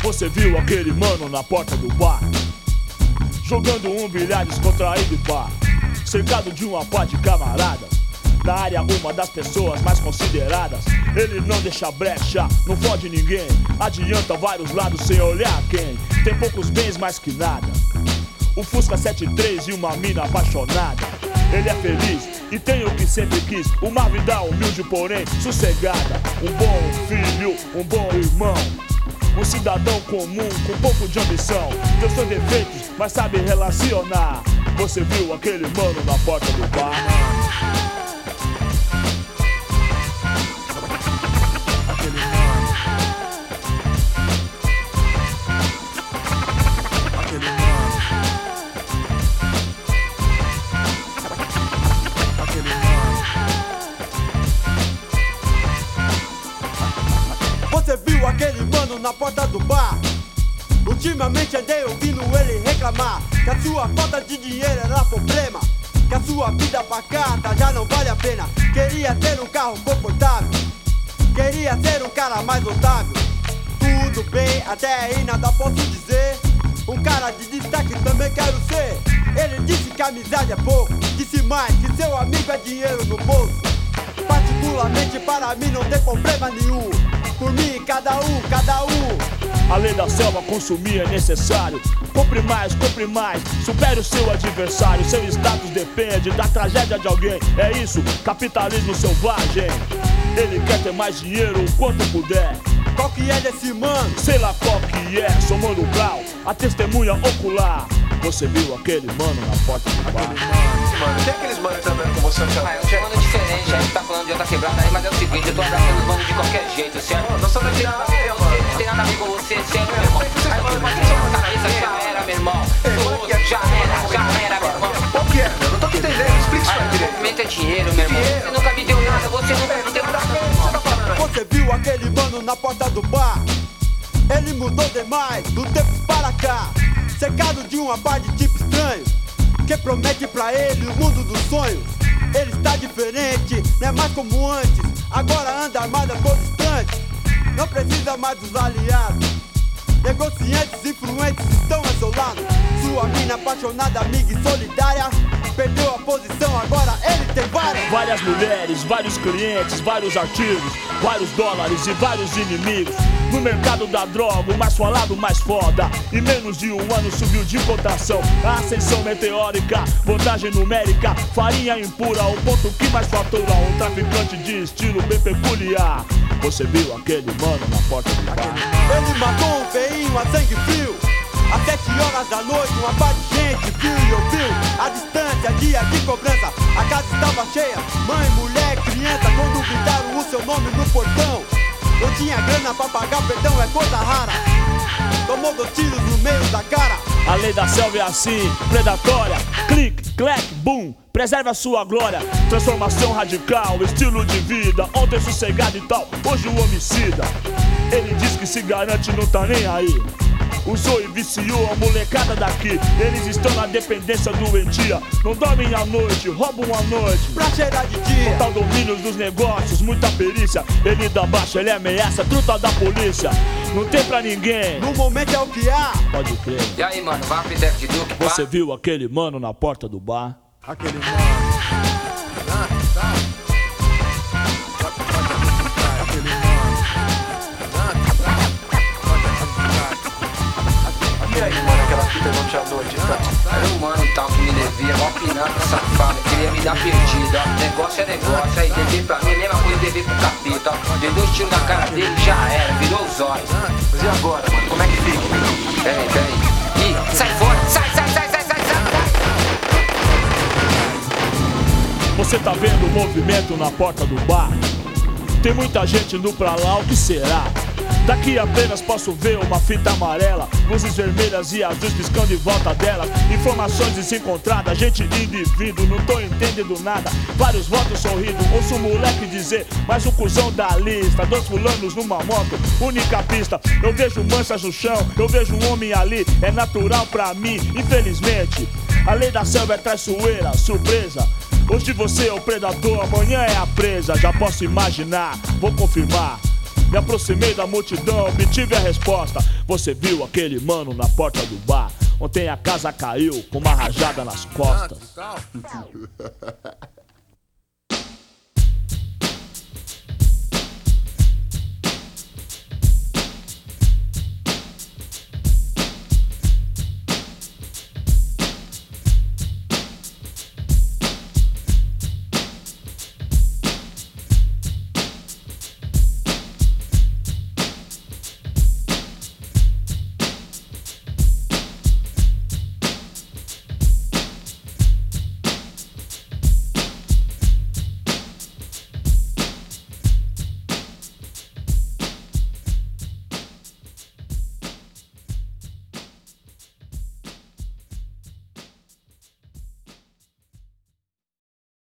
Você viu aquele mano na porta do bar, jogando um bilhar descontraído e pá, cercado de uma pá de camaradas. Na área uma das pessoas mais consideradas. Ele não deixa brecha, não fode ninguém, adianta vários lados sem olhar quem. Tem poucos bens mais que nada, o Fusca 73 e uma mina apaixonada. Ele é feliz e tem o que sempre quis, uma vida humilde porém sossegada. Um bom filho, um bom irmão, um cidadão comum com pouco de ambição. Tem seus defeitos, mas sabe relacionar. Você viu aquele mano na porta do bar? Você viu aquele mano na porta do bar? Ultimamente andei ouvindo ele reclamar que a sua falta de dinheiro era problema, que a sua vida pacata já não vale a pena. Queria ter um carro confortável, queria ser um cara mais notável. Tudo bem, até aí nada posso dizer, um cara de destaque também quero ser. Ele disse que a amizade é pouco, disse mais que seu amigo é dinheiro no bolso. Particularmente para mim não tem problema nenhum, por mim cada um. A lei da selva consumir é necessário. Compre mais, supere o seu adversário. Seu status depende da tragédia de alguém. É isso, capitalismo selvagem. Ele quer ter mais dinheiro o quanto puder. Qual que é desse mano? Sei lá qual que é, sou Mano Brown, a testemunha ocular. Você viu aquele mano na porta do bar? Mano, tem aqueles manos que andam com você no chão? Ah, é um mano diferente, a gente tá falando de outra quebrada aí, mas é o seguinte, eu tô abraçando os manos de qualquer jeito, certo? Nós somos daqui na área, mano. Não tem nada a ver com você, certo, meu irmão? Aí você pode deixar uma cabeça, já era, meu irmão. Já era, meu irmão. Qual que é, meu? Não tô te entendendo, explica isso aí direito. Movimento é dinheiro, meu irmão. Você nunca me deu nada, você nunca me deu nada, meu irmão. Você viu aquele mano na porta do bar? Ele mudou demais, do tempo para cá, cercado de uma par de tipo estranho, que promete pra ele o mundo dos sonhos. Ele está diferente, não é mais como antes, agora anda armado a todo instante. Não precisa mais dos aliados, negociantes influentes estão isolados. Sua mina apaixonada, amiga e solidária perdeu a posição, agora ele tem várias mulheres, vários clientes, vários artigos, vários dólares e vários inimigos. No mercado da droga, o mais falado, mais foda. Em menos de um ano subiu de cotação. A ascensão meteórica, vantagem numérica, farinha impura, o ponto que mais fatura. Um traficante de estilo bem peculiar. Você viu aquele mano na porta do bar? Ele matou um feinho a sangue frio, às 7 horas da noite, uma par de gente viu e ouviu. A distância, dia de cobrança, a casa estava cheia. Mãe, mulher, criança, quando gritaram o seu nome no portão. Não tinha grana pra pagar, perdão é coisa rara. Tomou 2 tiros no meio da cara. A lei da selva é assim, predatória. Clique, clack, boom, preserve a sua glória. Transformação radical, estilo de vida. Ontem sossegado e tal, hoje o homicida. Ele diz que se garante, não tá nem aí. Usou e viciou a molecada daqui. Eles estão na dependência doentia. Não dormem à noite, roubam à noite pra cheirar de dia. Total domínio dos negócios, muita perícia. Ele dá baixa, ele ameaça, truta da polícia. Não tem pra ninguém, no momento é o que há. Pode crer. E aí, mano, vai pro Deck de Duke, pá? Você viu aquele mano na porta do bar? Aquele mano. E aí, mano, aquela fita não te anoite, então? Era um mano tal que me devia, mó piranha safado, queria me dar perdida, ó. Negócio é negócio, aí dever pra mim é a mesma coisa dever pro capeta, ó. Dei 2 tiros na cara dele, já era, virou os olhos. Mas e agora, mano? Como é que fica? Peraí. Ih, sai fora, sai. Você tá vendo o movimento na porta do bar? Tem muita gente indo pra lá, o que será? Daqui apenas posso ver uma fita amarela, luzes vermelhas e azuis piscando em volta delas. Informações desencontradas, gente indo e vindo, não tô entendendo nada. Vários votos sorrindo, ouço o moleque dizer, mas o cuzão da lista. 2 fulanos numa moto, única pista. Eu vejo manchas no chão, eu vejo um homem ali. É natural pra mim, infelizmente. A lei da selva é traiçoeira, surpresa. Hoje você é o predador, amanhã é a presa. Já posso imaginar, vou confirmar. Me aproximei da multidão, obtive a resposta. Você viu aquele mano na porta do bar? Ontem a casa caiu com uma rajada nas costas.